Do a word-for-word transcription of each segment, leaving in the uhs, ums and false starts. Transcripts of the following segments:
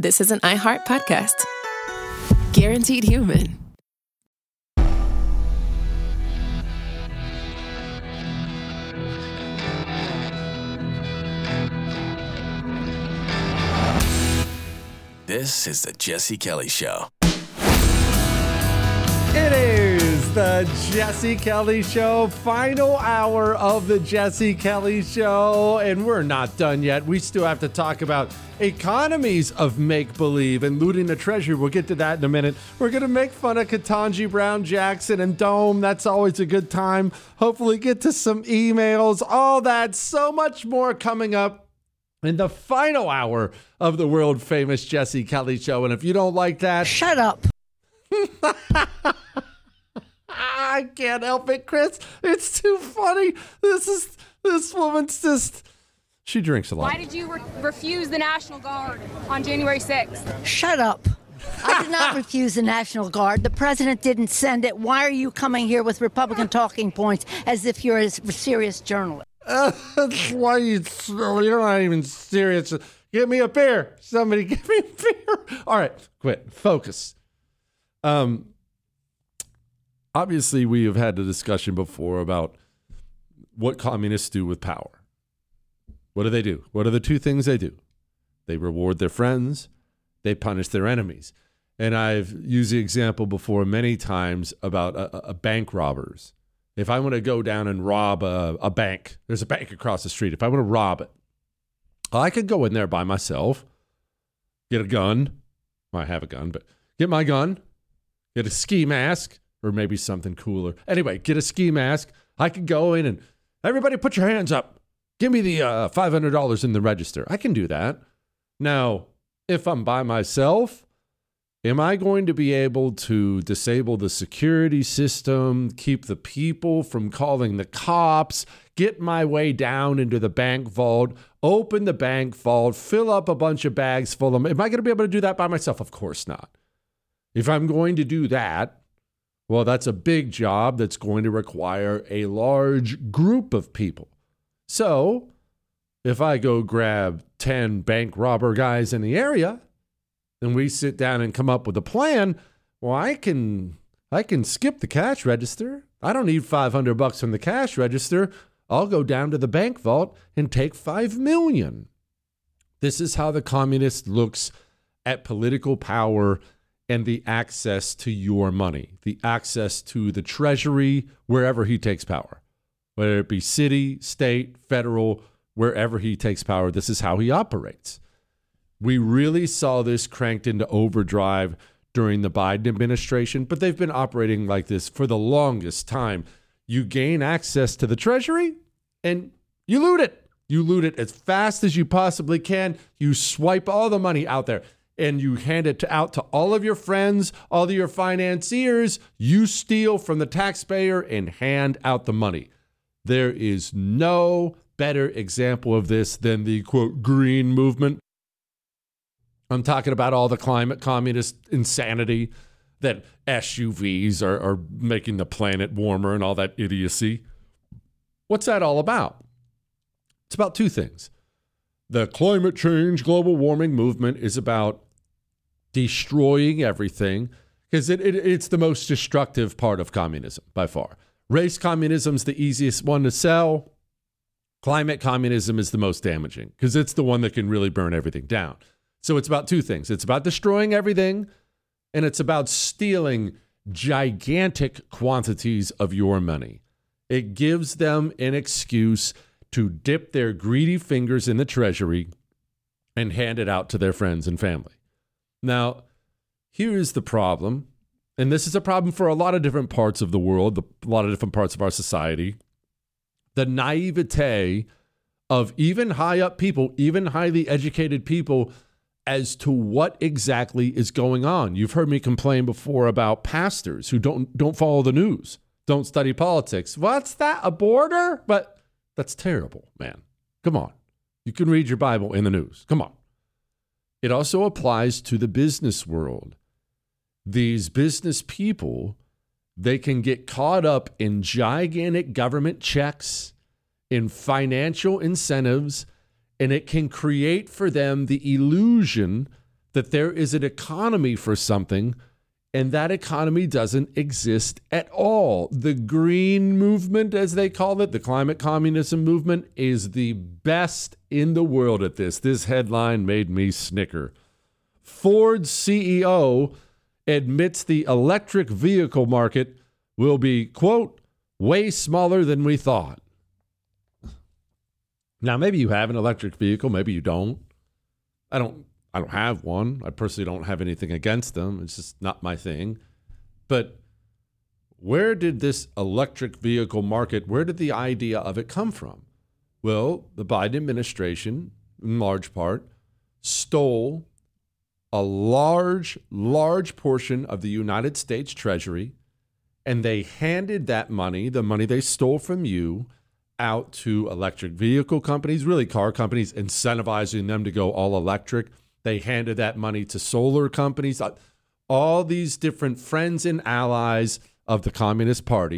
this is an iHeart podcast. Guaranteed Human. This is the Jesse Kelly Show. It is the Jesse Kelly Show, final hour of the Jesse Kelly Show, and we're not done yet. We still have to talk about economies of make-believe and looting the treasury. We'll get to that in a minute. We're going to make fun of Ketanji Brown Jackson and Dome. That's always a good time. Hopefully get to some emails, all that, so much more coming up in the final hour of the world famous Jesse Kelly Show. And if you don't like that, shut up. I can't help it, Chris. It's too funny. This is this woman's just, she drinks a lot. Why did you re- refuse the National Guard on January sixth? Shut up. I did not refuse the National Guard. The president didn't send it. Why are you coming here with Republican talking points as if you're a serious journalist? Uh, why you? You're not even serious. Give me a beer. Somebody give me a beer. All right, quit. Focus. Um. Obviously, we have had the discussion before about what communists do with power. What do they do? What are the two things they do? They reward their friends. They punish their enemies. And I've used the example before many times about a, a bank robbers. If I want to go down and rob a, a bank, there's a bank across the street. If I want to rob it, I could go in there by myself, get a gun. Well, I have a gun, but get my gun, get a ski mask, or maybe something cooler. Anyway, get a ski mask. I could go in and everybody put your hands up. Give me the uh, five hundred dollars in the register. I can do that. Now, if I'm by myself, am I going to be able to disable the security system, keep the people from calling the cops, get my way down into the bank vault, open the bank vault, fill up a bunch of bags full of them? Am I going to be able to do that by myself? Of course not. If I'm going to do that, well, that's a big job that's going to require a large group of people. So if I go grab ten bank robber guys in the area, and we sit down and come up with a plan, well, I can I can skip the cash register. I don't need five hundred bucks from the cash register. I'll go down to the bank vault and take five million. This is how the communist looks at political power and the access to your money, the access to the treasury, wherever he takes power, whether it be city, state, federal, wherever he takes power. This is how he operates. We really saw this cranked into overdrive during the Biden administration, but they've been operating like this for the longest time. You gain access to the treasury and you loot it. You loot it as fast as you possibly can. You swipe all the money out there and you hand it to, out to all of your friends, all of your financiers. You steal from the taxpayer and hand out the money. There is no better example of this than the, quote, green movement. I'm talking about all the climate communist insanity that S U Vs are, are making the planet warmer and all that idiocy. What's that all about? It's about two things. The climate change, global warming movement is about destroying everything because it, it, it's the most destructive part of communism by far. Race communism is the easiest one to sell. Climate communism is the most damaging because it's the one that can really burn everything down. So it's about two things. It's about destroying everything, and it's about stealing gigantic quantities of your money. It gives them an excuse to dip their greedy fingers in the treasury and hand it out to their friends and family. Now, here's the problem, and this is a problem for a lot of different parts of the world, a lot of different parts of our society. The naivete of even high up people, even highly educated people, as to what exactly is going on. You've heard me complain before about pastors who don't don't follow the news, don't study politics. What's that, a border? But that's terrible, man. Come on. You can read your Bible in the news. Come on. It also applies to the business world. These business people, they can get caught up in gigantic government checks, in financial incentives, and it can create for them the illusion that there is an economy for something, and that economy doesn't exist at all. The green movement, as they call it, the climate communism movement, is the best in the world at this. This headline made me snicker. Ford's C E O admits the electric vehicle market will be, quote, way smaller than we thought. Now, maybe you have an electric vehicle, maybe you don't. I don't I don't have one. I personally don't have anything against them. It's just not my thing. But where did this electric vehicle market, where did the idea of it come from? Well, the Biden administration, in large part, stole a large, large portion of the United States Treasury, and they handed that money, the money they stole from you, out to electric vehicle companies, really car companies, incentivizing them to go all electric. They handed that money to solar companies, all these different friends and allies of the Communist Party.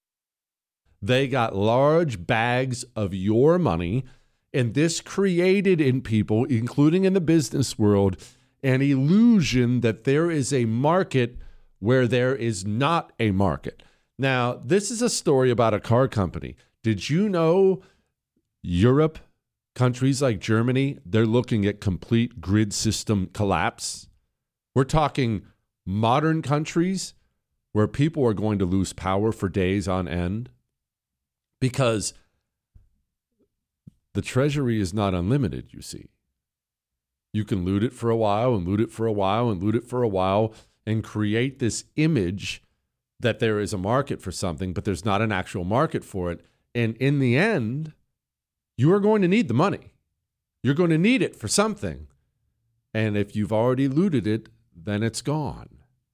They got large bags of your money, and this created in people, including in the business world, an illusion that there is a market where there is not a market. Now, this is a story about a car company. Did you know Europe, countries like Germany, they're looking at complete grid system collapse? We're talking modern countries where people are going to lose power for days on end because the treasury is not unlimited, you see. You can loot it for a while and loot it for a while and loot it for a while and create this image that there is a market for something, but there's not an actual market for it. And in the end, you are going to need the money. You're going to need it for something. And if you've already looted it, then it's gone.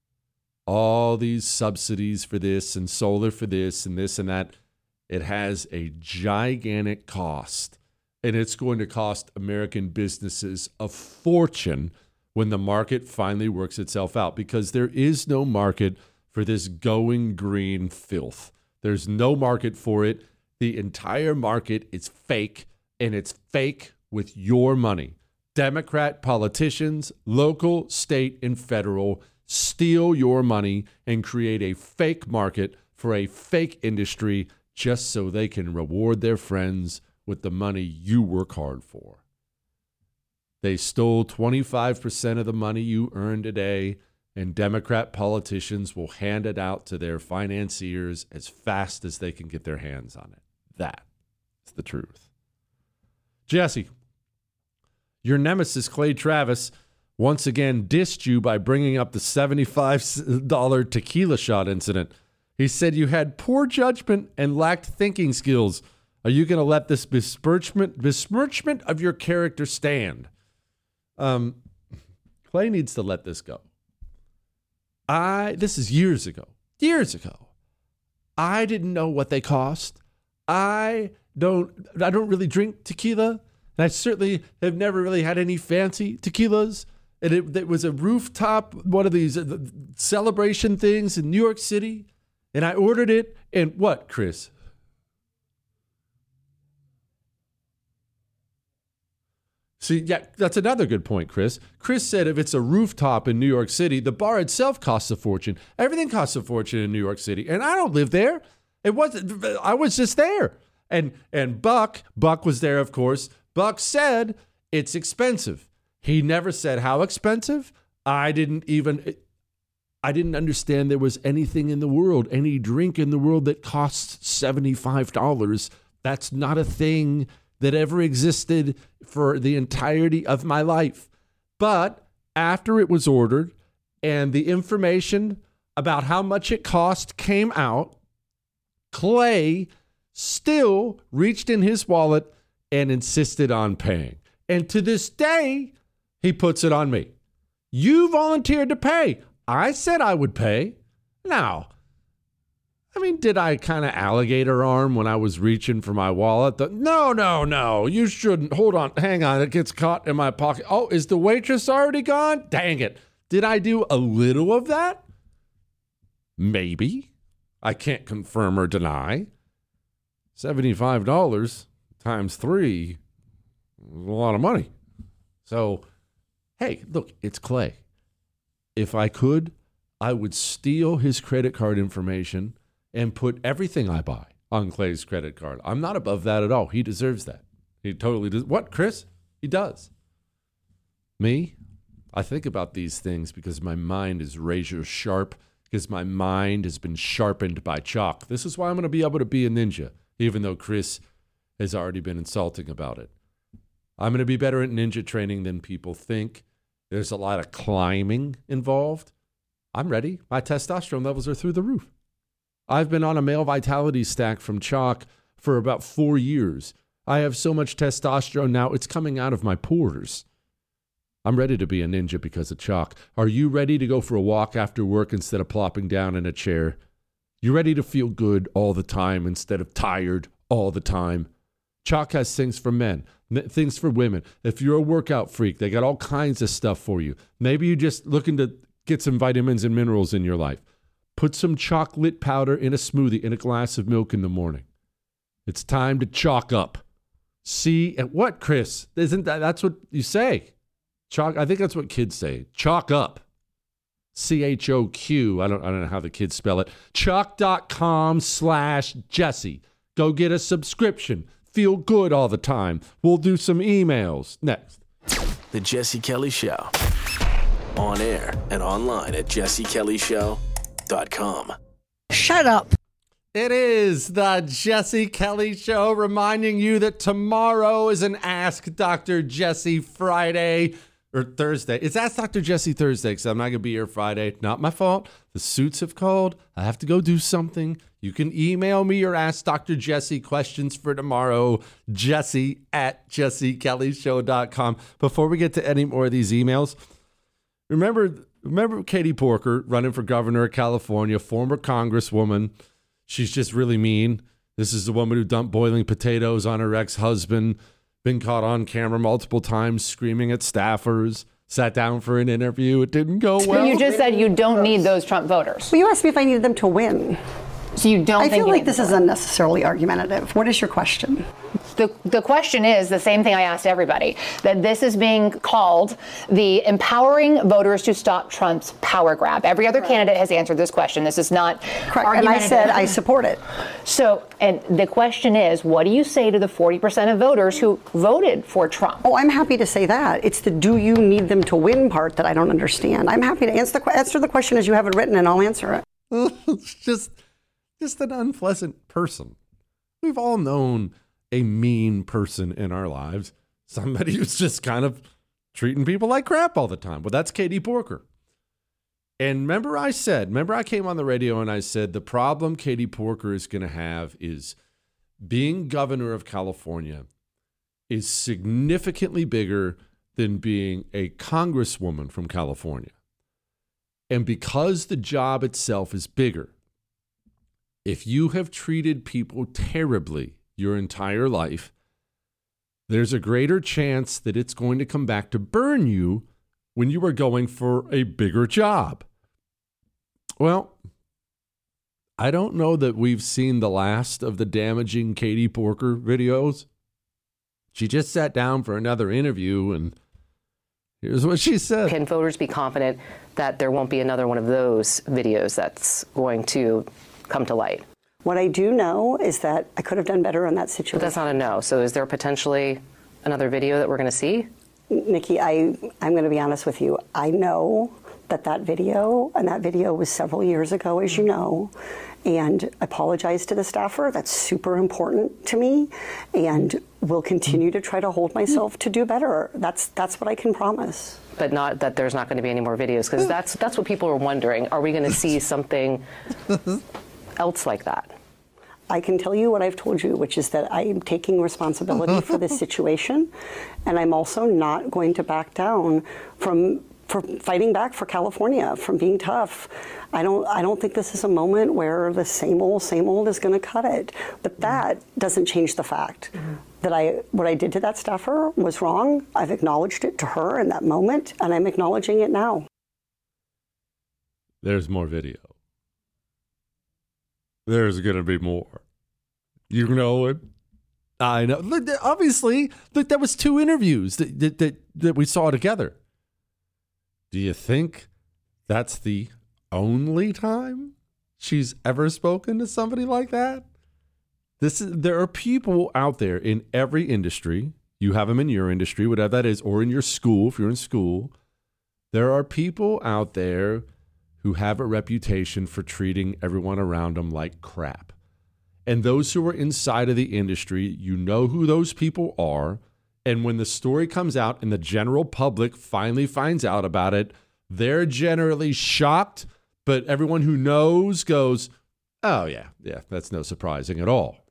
All these subsidies for this and solar for this and this and that, it has a gigantic cost. And it's going to cost American businesses a fortune when the market finally works itself out, because there is no market for this going green filth. There's no market for it. The entire market is fake, and it's fake with your money. Democrat politicians, local, state, and federal, steal your money and create a fake market for a fake industry just so they can reward their friends with the money you work hard for. They stole twenty-five percent of the money you earn today, and Democrat politicians will hand it out to their financiers as fast as they can get their hands on it. That's the truth. Jesse, your nemesis, Clay Travis, once again dissed you by bringing up the seventy-five dollars tequila shot incident. He said you had poor judgment and lacked thinking skills. Are you going to let this besmirchment, besmirchment of your character stand? Um, Clay needs to let this go. I, this is years ago, years ago. I didn't know what they cost. I don't, I don't really drink tequila. And I certainly have never really had any fancy tequilas. And it, it was a rooftop, one of these uh, celebration things in New York City. And I ordered it. And what, Chris? See, yeah, that's another good point, Chris. Chris said if it's a rooftop in New York City, the bar itself costs a fortune. Everything costs a fortune in New York City. And I don't live there. It wasn't, I was just there. And and Buck, Buck was there, of course. Buck said it's expensive. He never said how expensive. I didn't even, I didn't understand there was anything in the world, any drink in the world that costs seventy-five dollars. That's not a thing that ever existed for the entirety of my life. But after it was ordered and the information about how much it cost came out, Clay still reached in his wallet and insisted on paying. And to this day, he puts it on me. You volunteered to pay. I said I would pay. Now, I mean, did I kind of alligator arm when I was reaching for my wallet? The, no, no, no, you shouldn't. Hold on, hang on, it gets caught in my pocket. Oh, is the waitress already gone? Dang it. Did I do a little of that? Maybe. I can't confirm or deny. seventy-five dollars times three is a lot of money. So, Hey, look, it's Clay. If I could, I would steal his credit card information and put everything I buy on Clay's credit card. I'm not above that at all. He deserves that. He totally does. What, Chris? He does. Me? I think about these things because my mind is razor sharp, because my mind has been sharpened by chalk. This is why I'm going to be able to be a ninja, even though Chris has already been insulting about it. I'm going to be better at ninja training than people think. There's a lot of climbing involved. I'm ready. My testosterone levels are through the roof. I've been on a male vitality stack from chalk for about four years. I have so much testosterone now, it's coming out of my pores. I'm ready to be a ninja because of chalk. Are you ready to go for a walk after work instead of plopping down in a chair? You ready to feel good all the time instead of tired all the time? Chalk has things for men, things for women. If you're a workout freak, they got all kinds of stuff for you. Maybe you're just looking to get some vitamins and minerals in your life. Put some chocolate powder in a smoothie in a glass of milk in the morning. It's time to chalk up. See, and what, Chris? Isn't that, that's what you say? Chalk, I think that's what kids say. Chalk up. C H O Q. I don't, I don't know how the kids spell it. Chalk.com slash Jesse. Go get a subscription. Feel good all the time. We'll do some emails. Next. The Jesse Kelly Show. On air and online at jesse kelly show dot com. Shut up. It is the Jesse Kelly Show, reminding you that tomorrow is an Ask Doctor Jesse Friday. Or Thursday. It's Ask Doctor Jesse Thursday because I'm not going to be here Friday. Not my fault. The suits have called. I have to go do something. You can email me your Ask Doctor Jesse questions for tomorrow. Jesse at jesse kelly show dot com. Before we get to any more of these emails, remember, remember Katie Porker running for governor of California, former congresswoman. She's just really mean. This is the woman who dumped boiling potatoes on her ex-husband. Been caught on camera multiple times screaming at staffers, sat down for an interview. It didn't go well. You just said you don't need those Trump voters. Well, you asked me if I needed them to win. So you don't I think feel you like need this them is to win. unnecessarily argumentative. What is your question? The, the question is the same thing I asked everybody, that this is being called the empowering voters to stop Trump's power grab. Every other candidate has answered this question. This is not Correct. And I said I support it. So, and the question is, what do you say to the forty percent of voters who voted for Trump? Oh, I'm happy to say that. It's the do you need them to win part that I don't understand. I'm happy to answer the, answer the question as you have it written, and I'll answer it. It's just, just an unpleasant person. We've all known a mean person in our lives. Somebody who's just kind of treating people like crap all the time. Well, that's Katie Porker. And remember I said, remember I came on the radio and I said, the problem Katie Porker is going to have is being governor of California is significantly bigger than being a congresswoman from California. And because the job itself is bigger, if you have treated people terribly your entire life, there's a greater chance that it's going to come back to burn you when you are going for a bigger job. Well, I don't know that we've seen the last of the damaging Katie Porker videos. She just sat down for another interview, and here's what she said. Can voters be confident that there won't be another one of those videos that's going to come to light? What I do know is that I could have done better in that situation. But that's not a no. So is there potentially another video that we're going to see? Nikki, I, I'm going to be honest with you. I know that that video, and that video was several years ago, as you know, and I apologize to the staffer. That's super important to me, and will continue to try to hold myself to do better. That's that's what I can promise. But not that there's not going to be any more videos, because that's that's what people are wondering. Are we going to see something else like that? I can tell you what I've told you, which is that I am taking responsibility for this situation, and I'm also not going to back down from for fighting back for California, from being tough. I don't I don't think this is a moment where the same old, same old is going to cut it. But that doesn't change the fact mm-hmm. that I what I did to that staffer was wrong. I've acknowledged it to her in that moment, and I'm acknowledging it now. There's more video. There's going to be more. You know it. I know. Look, obviously, look, that was two interviews that, that, that, that we saw together. Do you think that's the only time she's ever spoken to somebody like that? This is, there are people out there in every industry. You have them in your industry, whatever that is, or in your school, if you're in school. There are people out there who have a reputation for treating everyone around them like crap. And those who are inside of the industry, you know who those people are. And when the story comes out and the general public finally finds out about it, they're generally shocked. But everyone who knows goes, oh, yeah, yeah, that's no surprising at all.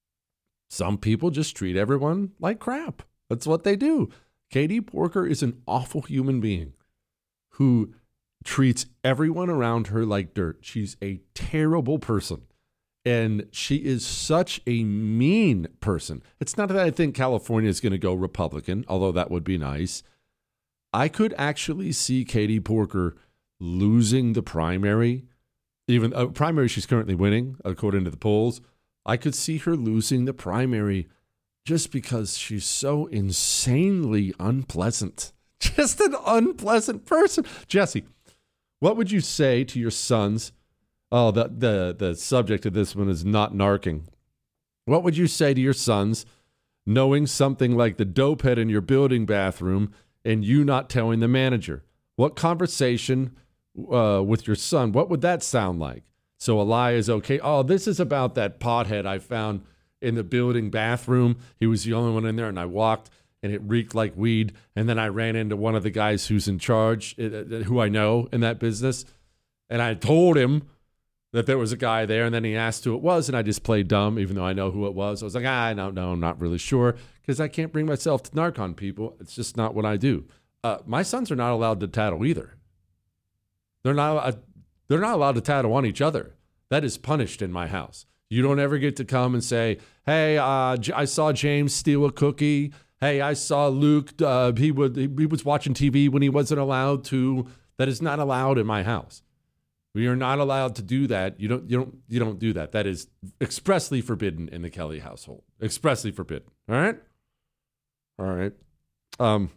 Some people just treat everyone like crap. That's what they do. Katie Porker is an awful human being who treats everyone around her like dirt. She's a terrible person. And she is such a mean person. It's not that I think California is going to go Republican, although that would be nice. I could actually see Katie Porker losing the primary, even a primary she's currently winning, according to the polls. I could see her losing the primary just because she's so insanely unpleasant. Just an unpleasant person. Jesse, what would you say to your sons? Oh, the, the, the subject of this one is not narking. What would you say to your sons knowing something like the dope head in your building bathroom and you not telling the manager? What conversation uh, with your son, what would that sound like? So a lie is okay. Oh, this is about that pothead I found in the building bathroom. He was the only one in there, and I walked, and it reeked like weed. And then I ran into one of the guys who's in charge, uh, who I know in that business, and I told him that there was a guy there, and then he asked who it was, and I just played dumb, even though I know who it was. I was like, ah, no, no, I'm not really sure, because I can't bring myself to narc on people. It's just not what I do. Uh, my sons are not allowed to tattle either. They're not. Uh, they're not allowed to tattle on each other. That is punished in my house. You don't ever get to come and say, "Hey, uh, J- I saw James steal a cookie. Hey, I saw Luke. Uh, he would. He, he was watching T V when he wasn't allowed to." That is not allowed in my house. We are not allowed to do that. You don't. You don't. You don't do that. That is expressly forbidden in the Kelly household. Expressly forbidden. All right. All right. Um.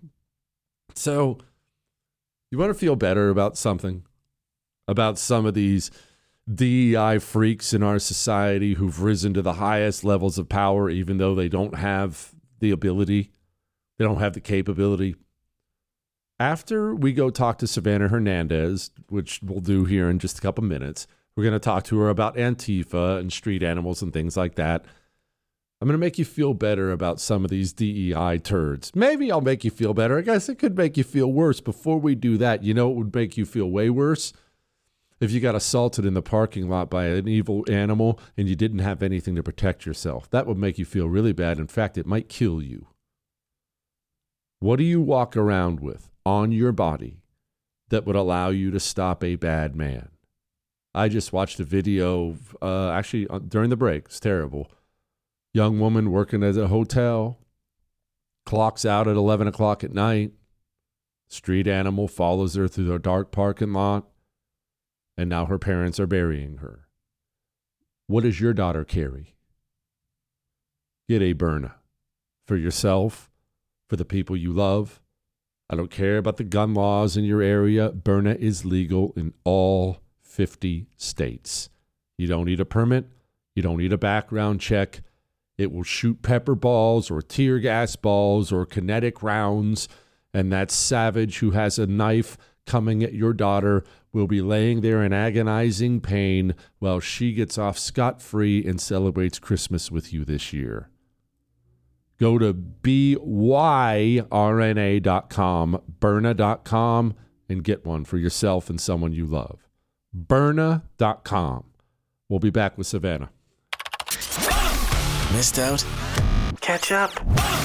So, you want to feel better about something, about some of these D E I freaks in our society who've risen to the highest levels of power, even though they don't have the ability, they don't have the capability. After we go talk to Savannah Hernandez, which we'll do here in just a couple minutes, we're going to talk to her about Antifa and street animals and things like that. I'm going to make you feel better about some of these D E I turds. Maybe I'll make you feel better. I guess it could make you feel worse. Before we do that, you know what would make you feel way worse? If you got assaulted in the parking lot by an evil animal and you didn't have anything to protect yourself. That would make you feel really bad. In fact, it might kill you. What do you walk around with on your body that would allow you to stop a bad man? I just watched a video, uh, actually uh, during the break. It's terrible. Young woman working at a hotel, clocks out at eleven o'clock at night. Street animal follows her through the dark parking lot, and now her parents are burying her. What does your daughter carry? Get a Byrna for yourself, for the people you love. I don't care about the gun laws in your area. Byrna is legal in all fifty states. You don't need a permit. You don't need a background check. It will shoot pepper balls or tear gas balls or kinetic rounds. And that savage who has a knife coming at your daughter will be laying there in agonizing pain while she gets off scot-free and celebrates Christmas with you this year. Go to B Y R N A dot com, Byrna dot com, and get one for yourself and someone you love. Byrna dot com. We'll be back with Savannah. Missed out? Catch up.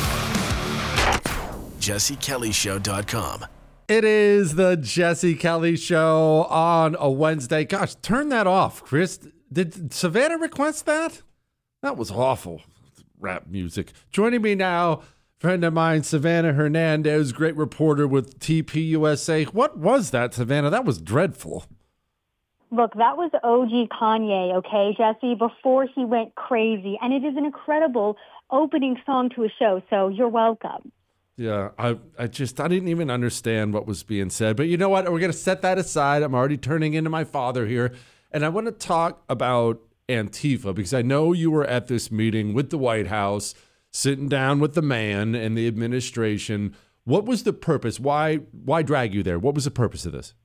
Jesse Kelly Show dot com. It is the Jesse Kelly Show on a Wednesday. Gosh, turn that off, Chris. Did Savannah request that? That was awful. Rap music. Joining me now, friend of mine, Savannah Hernandez, great reporter with T P U S A. What was that, Savannah? That was dreadful. Look, that was O G Kanye, okay, Jesse, before he went crazy. And it is an incredible opening song to a show, so you're welcome. Yeah, I, I just, I didn't even understand what was being said. But you know what? We're going to set that aside. I'm already turning into my father here. And I want to talk about Antifa, because I know you were at this meeting with the White House, sitting down with the man and the administration. What was the purpose? Why, why drag you there? What was the purpose of this?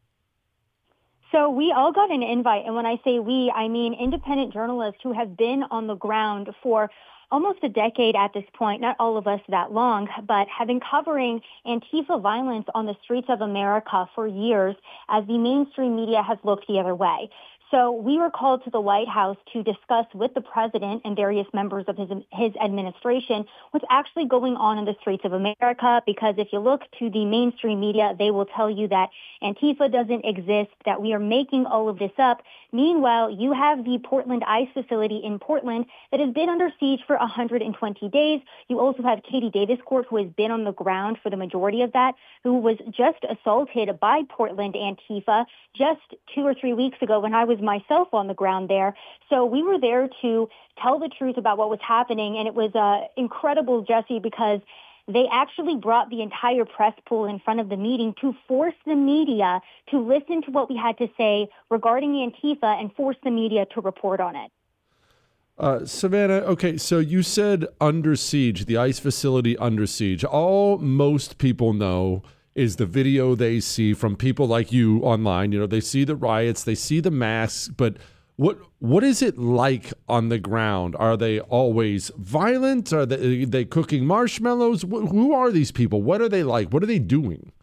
So we all got an invite. And when I say we, I mean independent journalists who have been on the ground for almost a decade at this point, not all of us that long, but have been covering Antifa violence on the streets of America for years as the mainstream media has looked the other way. So we were called to the White House to discuss with the president and various members of his his administration what's actually going on in the streets of America, because if you look to the mainstream media, they will tell you that Antifa doesn't exist, that we are making all of this up. Meanwhile, you have the Portland ICE facility in Portland that has been under siege for one hundred twenty days. You also have Katie Davis Court, who has been on the ground for the majority of that, who was just assaulted by Portland Antifa just two or three weeks ago when I was myself on the ground there. So we were there to tell the truth about what was happening. And it was uh, incredible, Jesse, because they actually brought the entire press pool in front of the meeting to force the media to listen to what we had to say regarding Antifa and force the media to report on it. Uh, Savannah, okay, so you said under siege, the ICE facility under siege. All most people know is the video they see from people like you online. You know, they see the riots, they see the masks, but what what is it like on the ground? Are they always violent? Are they, are they cooking marshmallows? Wh- who are these people? What are they like? What are they doing?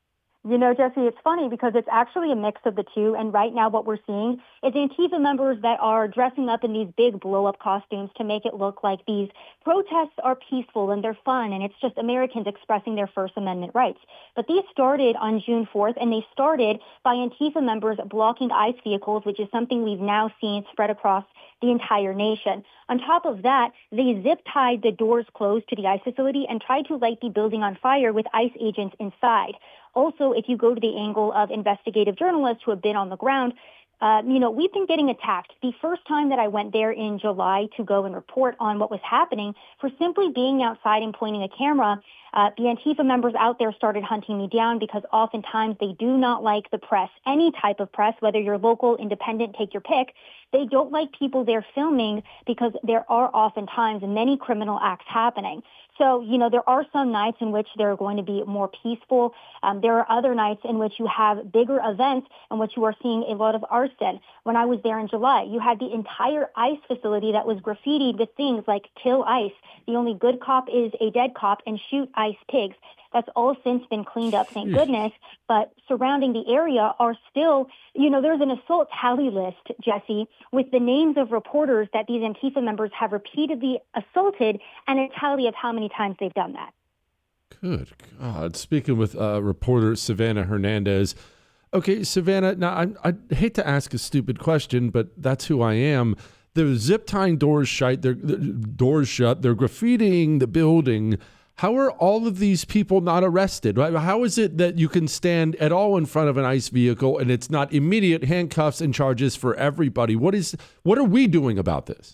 You know, Jesse, it's funny because it's actually a mix of the two. And right now what we're seeing is Antifa members that are dressing up in these big blow-up costumes to make it look like these protests are peaceful and they're fun and it's just Americans expressing their First Amendment rights. But these started on June fourth, and they started by Antifa members blocking ICE vehicles, which is something we've now seen spread across the entire nation. On top of that, they zip-tied the doors closed to the ICE facility and tried to light the building on fire with ICE agents inside. Also, if you go to the angle of investigative journalists who have been on the ground, uh, you know, we've been getting attacked. The first time that I went there in July to go and report on what was happening, for simply being outside and pointing a camera, uh, the Antifa members out there started hunting me down because oftentimes they do not like the press, any type of press, whether you're local, independent, take your pick. They don't like people there filming because there are oftentimes many criminal acts happening. So, you know, there are some nights in which they're going to be more peaceful. Um, there are other nights in which you have bigger events in which you are seeing a lot of arson. When I was there in July, you had the entire ICE facility that was graffitied with things like kill ICE. The only good cop is a dead cop, and shoot ICE pigs. That's all since been cleaned up, thank goodness. But surrounding the area are still, you know, there's an assault tally list, Jesse, with the names of reporters that these Antifa members have repeatedly assaulted and a tally of how many times they've done that. Good God. Speaking with uh, reporter Savannah Hernandez. Okay, Savannah, now I, I hate to ask a stupid question, but that's who I am. They're zip-tying doors shut. They're, they're doors shut. They're graffitiing the building. How are all of these people not arrested? How is it that you can stand at all in front of an ICE vehicle and it's not immediate handcuffs and charges for everybody? What is what are we doing about this?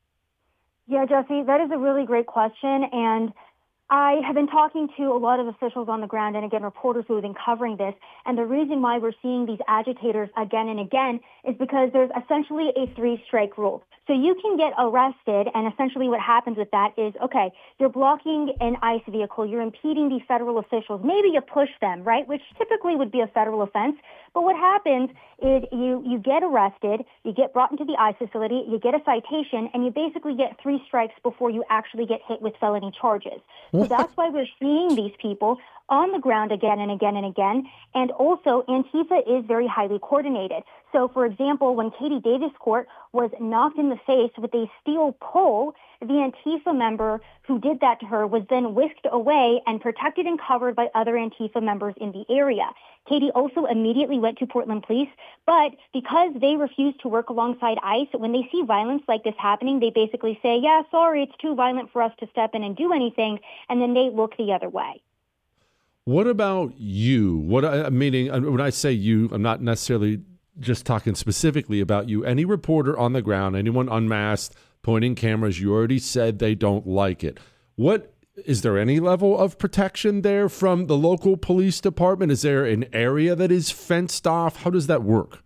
Yeah, Jesse, that is a really great question. And I have been talking to a lot of officials on the ground and, again, reporters who have been covering this. And the reason why we're seeing these agitators again and again is because there's essentially a three-strike rule. So you can get arrested, and essentially what happens with that is, okay, you're blocking an ICE vehicle, you're impeding the federal officials, maybe you push them, right, which typically would be a federal offense. But what happens is you, you get arrested, you get brought into the ICE facility, you get a citation, and you basically get three strikes before you actually get hit with felony charges. So that's why we're seeing these people on the ground again and again and again. And also, Antifa is very highly coordinated. So, for example, when Katie Davis Court was knocked in the face with a steel pole, the Antifa member who did that to her was then whisked away and protected and covered by other Antifa members in the area. Katie also immediately went to Portland Police, but because they refuse to work alongside ICE, when they see violence like this happening, they basically say, yeah, sorry, it's too violent for us to step in and do anything, and then they look the other way. What about you? What I meaning when I say you, I'm not necessarily just talking specifically about you. Any reporter on the ground, anyone unmasked, pointing cameras, you already said they don't like it. What is there any level of protection there from the local police department? Is there an area that is fenced off? How does that work?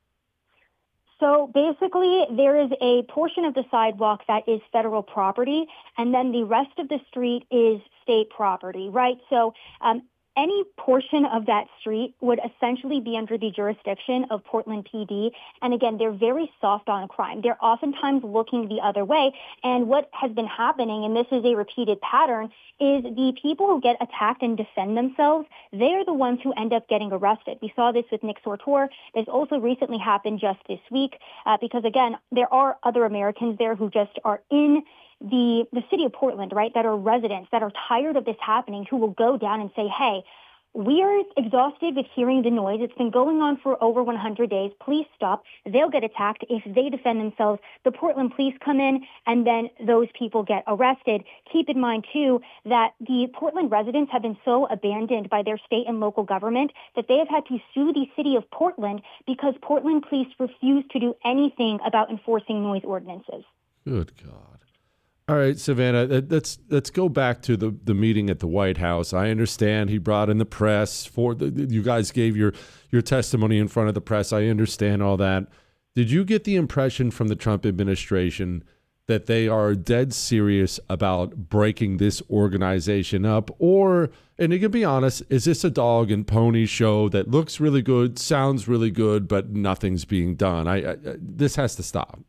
So basically, there is a portion of the sidewalk that is federal property, and then the rest of the street is state property, right? So um, any portion of that street would essentially be under the jurisdiction of Portland P D. And again, they're very soft on crime. They're oftentimes looking the other way. And what has been happening, and this is a repeated pattern, is the people who get attacked and defend themselves, they're the ones who end up getting arrested. We saw this with Nick Sortor. This also recently happened just this week uh, because, again, there are other Americans there who just are in the the city of Portland, right, that are residents that are tired of this happening, who will go down and say, hey, we are exhausted with hearing the noise. It's been going on for over one hundred days. Please stop. They'll get attacked. If they defend themselves, the Portland police come in, and then those people get arrested. Keep in mind, too, that the Portland residents have been so abandoned by their state and local government that they have had to sue the city of Portland because Portland police refuse to do anything about enforcing noise ordinances. Good God. All right, Savannah, let's let's go back to the, the meeting at the White House. I understand he brought in the press. For the, you guys gave your, your testimony in front of the press. I understand all that. Did you get the impression from the Trump administration that they are dead serious about breaking this organization up? Or, and you can be honest, is this a dog and pony show that looks really good, sounds really good, but nothing's being done? I, I this has to stop.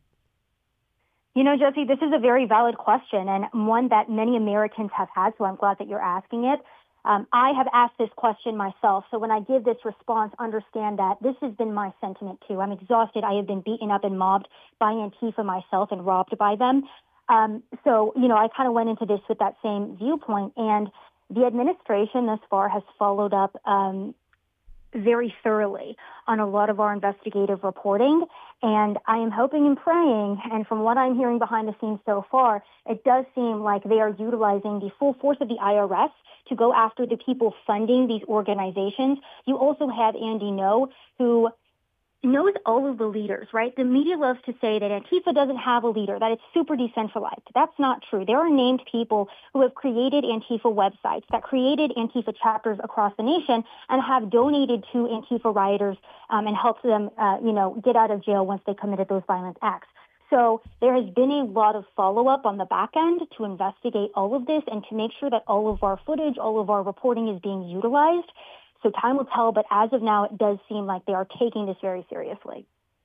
You know, Jesse, this is a very valid question and one that many Americans have had, so I'm glad that you're asking it. Um, I have asked this question myself, so when I give this response, understand that this has been my sentiment too. I'm exhausted. I have been beaten up and mobbed by Antifa myself and robbed by them. Um, so, you know, I kind of went into this with that same viewpoint, and the administration thus far has followed up um, very thoroughly on a lot of our investigative reporting. And I am hoping and praying, and from what I'm hearing behind the scenes so far, it does seem like they are utilizing the full force of the I R S to go after the people funding these organizations. You also have Andy Ngo, who knows all of the leaders, right? The media loves to say that Antifa doesn't have a leader, that it's super decentralized. That's not true. There are named people who have created Antifa websites, that created Antifa chapters across the nation, and have donated to Antifa rioters um, and helped them, uh, you know, get out of jail once they committed those violent acts. So there has been a lot of follow-up on the back end to investigate all of this and to make sure that all of our footage, all of our reporting is being utilized. So time will tell, but as of now, it does seem like they are taking this very seriously.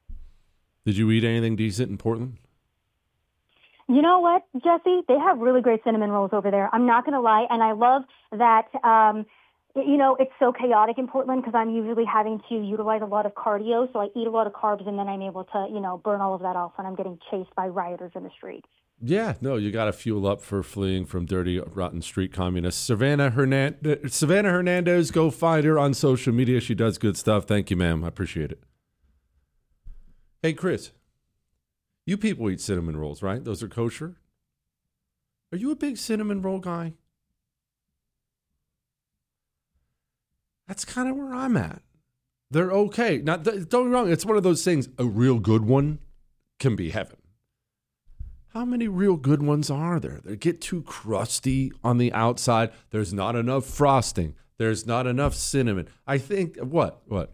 Did you eat anything decent in Portland? You know what, Jesse? They have really great cinnamon rolls over there. I'm not going to lie, and I love that, um, you know, it's so chaotic in Portland because I'm usually having to utilize a lot of cardio, so I eat a lot of carbs, and then I'm able to, you know, burn all of that off when I'm getting chased by rioters in the streets. Yeah, no, you got to fuel up for fleeing from dirty, rotten street communists. Savannah Hernandez, Savannah Hernandez, go find her on social media. She does good stuff. Thank you, ma'am. I appreciate it. Hey, Chris, you people eat cinnamon rolls, right? Those are kosher. Are you a big cinnamon roll guy? That's kind of where I'm at. They're okay. Now, don't get me wrong. It's one of those things. A real good one can be heaven. How many real good ones are there? They get too crusty on the outside. There's not enough frosting. There's not enough cinnamon. I think, what? What?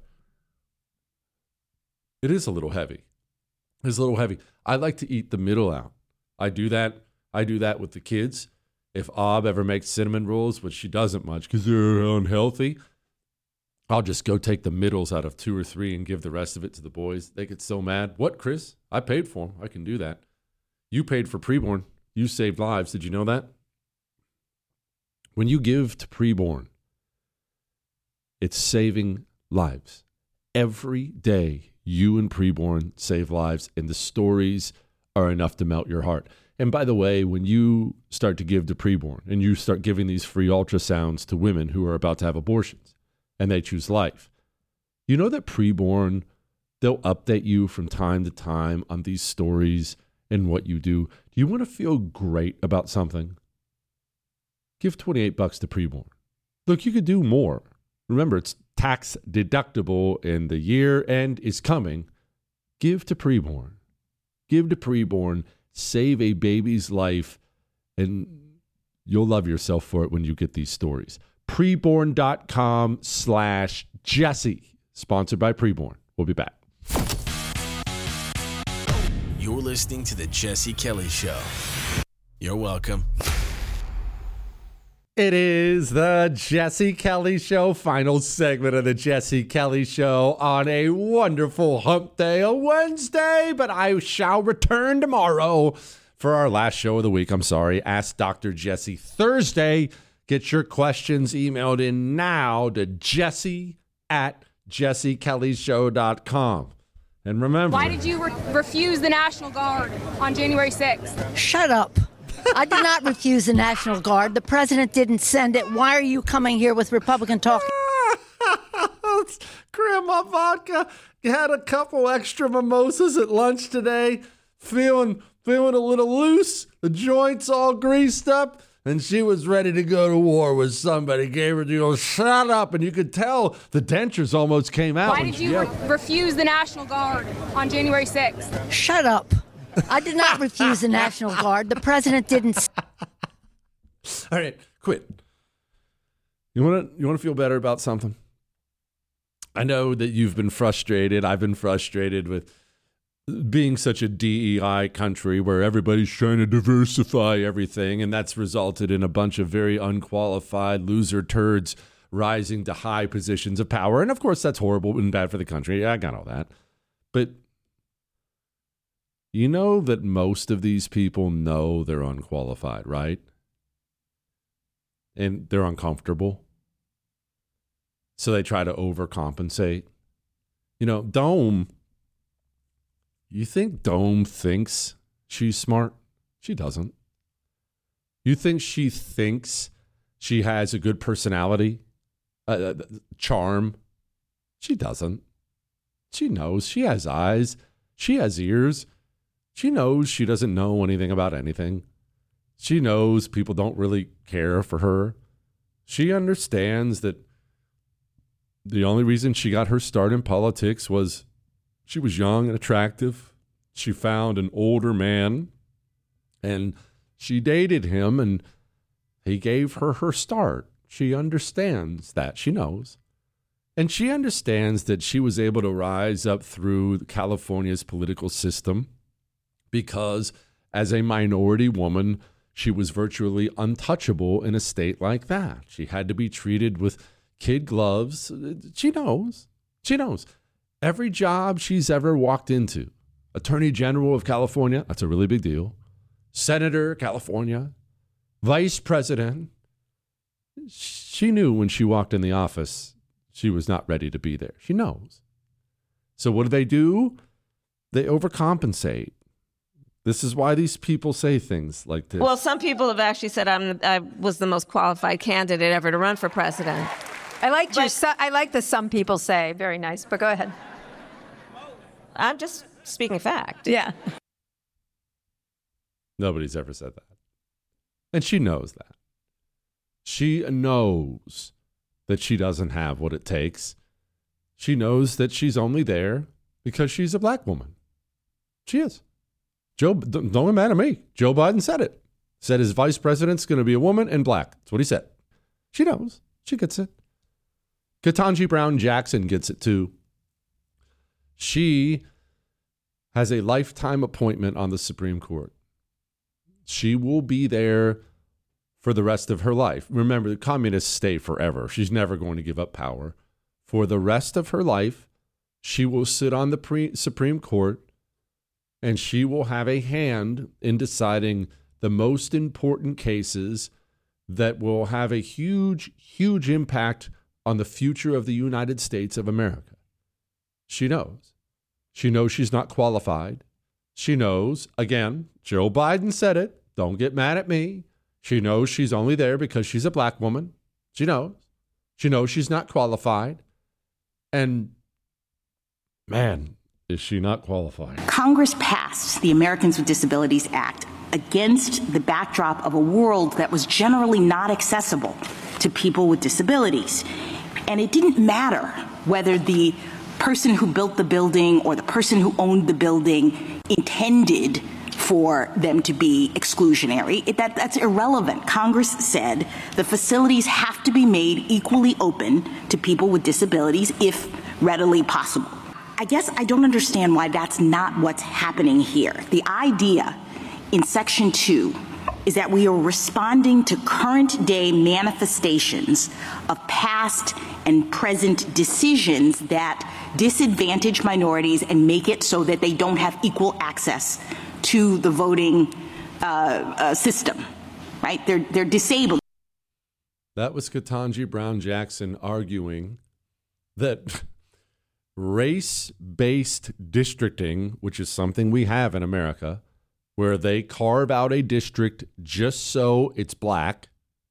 It is a little heavy. It's a little heavy. I like to eat the middle out. I do that. I do that with the kids. If Ob ever makes cinnamon rolls, which she doesn't much because they're unhealthy, I'll just go take the middles out of two or three and give the rest of it to the boys. They get so mad. What, Chris? I paid for them. I can do that. You paid for preborn. You saved lives. Did you know that? When you give to preborn, it's saving lives. Every day, you and preborn save lives, and the stories are enough to melt your heart. And by the way, when you start to give to preborn and you start giving these free ultrasounds to women who are about to have abortions and they choose life, you know that preborn, they'll update you from time to time on these stories and what you do. Do you want to feel great about something? Give twenty-eight bucks to preborn. Look, you could do more. Remember, it's tax deductible and the year end is coming. Give to preborn. Give to preborn. Save a baby's life, and You'll love yourself for it when you get these stories. Preborn.com slash Jesse. Sponsored by Preborn. We'll be back. You're listening to The Jesse Kelly Show. You're welcome. It is the Jesse Kelly Show, final segment of the Jesse Kelly Show on a wonderful hump day, a Wednesday, but I shall return tomorrow for our last show of the week. I'm sorry, Ask Doctor Jesse Thursday. Get your questions emailed in now to Jesse at jesse kelly show dot com. And remember, Why did you re- refuse the National Guard on January sixth? Shut up. I did not refuse the National Guard. The president didn't send it. Why are you coming here with Republican talk? Grandma Vodka had a couple extra mimosas at lunch today, feeling feeling a little loose, the joints all greased up, and she was ready to go to war with somebody. Gave her, you know, shut up, and you could tell the dentures almost came out. Why did you re- refuse the National Guard on January sixth? Shut up. I did not refuse the National Guard. The president didn't. All right, quit. You want to you want to feel better about something? I know that you've been frustrated. I've been frustrated with being such a D E I country where everybody's trying to diversify everything, and that's resulted in a bunch of very unqualified loser turds rising to high positions of power. And of course, that's horrible and bad for the country. Yeah, I got all that. But you know that most of these people know they're unqualified, right? And they're uncomfortable. So they try to overcompensate. You know, Dome, you think Dome thinks she's smart? She doesn't. You think she thinks she has a good personality, uh, charm? She doesn't. She knows. She has eyes. She has ears. She knows she doesn't know anything about anything. She knows people don't really care for her. She understands that the only reason she got her start in politics was she was young and attractive. She found an older man, and she dated him, and he gave her her start. She understands that. She knows. And she understands that she was able to rise up through California's political system because as a minority woman, she was virtually untouchable in a state like that. She had to be treated with kid gloves. She knows. She knows. Every job she's ever walked into, Attorney General of California, that's a really big deal. Senator, California, Vice President. She knew when she walked in the office, she was not ready to be there. She knows. So what do they do? They overcompensate. This is why these people say things like this. Well, some people have actually said I'm, I was the most qualified candidate ever to run for president. I like your. Su- I like the some people say. Very nice. But go ahead. I'm just speaking fact. Yeah. Nobody's ever said that, and she knows that. She knows that she doesn't have what it takes. She knows that she's only there because she's a black woman. She is. Joe, don't get mad at me. Joe Biden said it. Said his vice president's going to be a woman and black. That's what he said. She knows. She gets it. Ketanji Brown Jackson gets it too. She has a lifetime appointment on the Supreme Court. She will be there for the rest of her life. Remember, the communists stay forever. She's never going to give up power. For the rest of her life, she will sit on the pre- Supreme Court, and she will have a hand in deciding the most important cases that will have a huge, huge impact on the future of the United States of America. She knows. She knows she's not qualified. She knows, again, Joe Biden said it. Don't get mad at me. She knows she's only there because she's a black woman. She knows. She knows she's not qualified. And, man, is she not qualified? Congress passed the Americans with Disabilities Act against the backdrop of a world that was generally not accessible to people with disabilities. And it didn't matter whether the person who built the building or the person who owned the building intended for them to be exclusionary. It, that, that's irrelevant. Congress said the facilities have to be made equally open to people with disabilities if readily possible. I guess I don't understand why that's not what's happening here. The idea in Section two is that we are responding to current day manifestations of past and present decisions that disadvantage minorities and make it so that they don't have equal access to the voting uh, uh, system, right? They're, they're disabled. That was Ketanji Brown Jackson arguing that race-based districting, which is something we have in America, where they carve out a district just so it's black,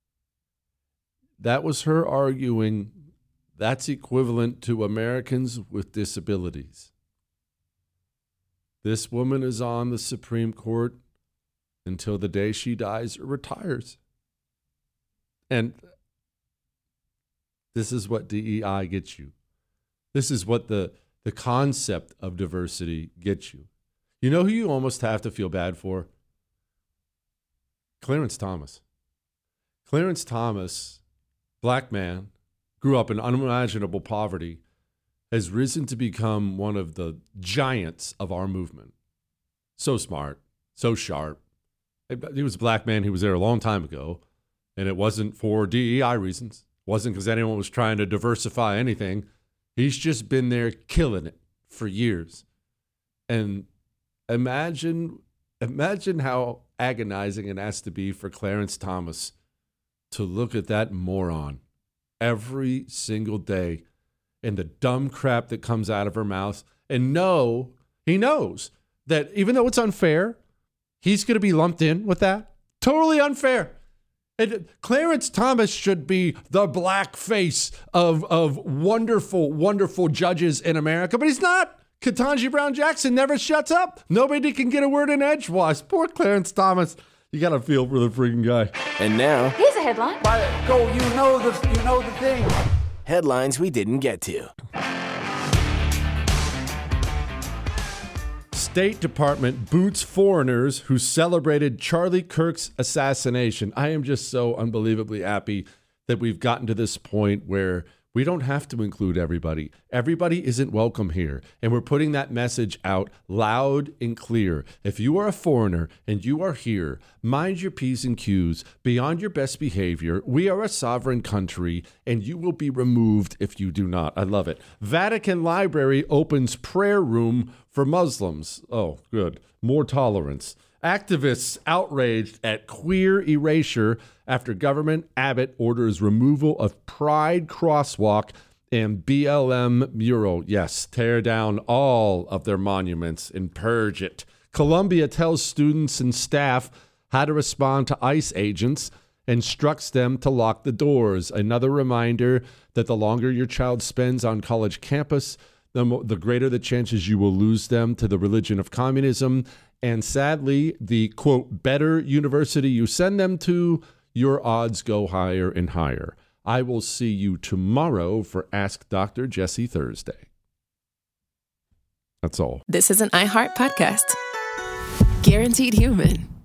that was her arguing that's equivalent to Americans with disabilities. This woman is on the Supreme Court until the day she dies or retires. And this is what D E I gets you. This is what the, the concept of diversity gets you. You know who you almost have to feel bad for? Clarence Thomas. Clarence Thomas, black man, grew up in unimaginable poverty, has risen to become one of the giants of our movement. So smart, so sharp. He was a black man. He was there a long time ago, and it wasn't for D E I reasons. It wasn't because anyone was trying to diversify anything. He's just been there killing it for years. And imagine, imagine how agonizing it has to be for Clarence Thomas to look at that moron every single day and the dumb crap that comes out of her mouth and know, he knows that even though it's unfair, he's going to be lumped in with that. Totally unfair. And Clarence Thomas should be the black face of, of wonderful, wonderful judges in America, but he's not. Ketanji Brown Jackson never shuts up. Nobody can get a word in edgewise. Poor Clarence Thomas. You got to feel for the freaking guy. And now, here's a headline. Go, you know the, you know the thing. Headlines we didn't get to. State Department boots foreigners who celebrated Charlie Kirk's assassination. I am just so unbelievably happy that we've gotten to this point where we don't have to include everybody. Everybody isn't welcome here. And we're putting that message out loud and clear. If you are a foreigner and you are here, mind your P's and Q's, be on your best behavior. We are a sovereign country, and you will be removed if you do not. I love it. Vatican Library opens prayer room for Muslims. Oh, good. More tolerance. Activists outraged at queer erasure after government Abbott orders removal of Pride crosswalk and B L M mural. Yes, tear down all of their monuments and purge it. Columbia tells students and staff how to respond to ICE agents, instructs them to lock the doors. Another reminder that the longer your child spends on college campus, the, mo- the greater the chances you will lose them to the religion of communism. And sadly, the, quote, better university you send them to, your odds go higher and higher. I will see you tomorrow for Ask Doctor Jesse Thursday. That's all. This is an iHeart podcast. Guaranteed Human.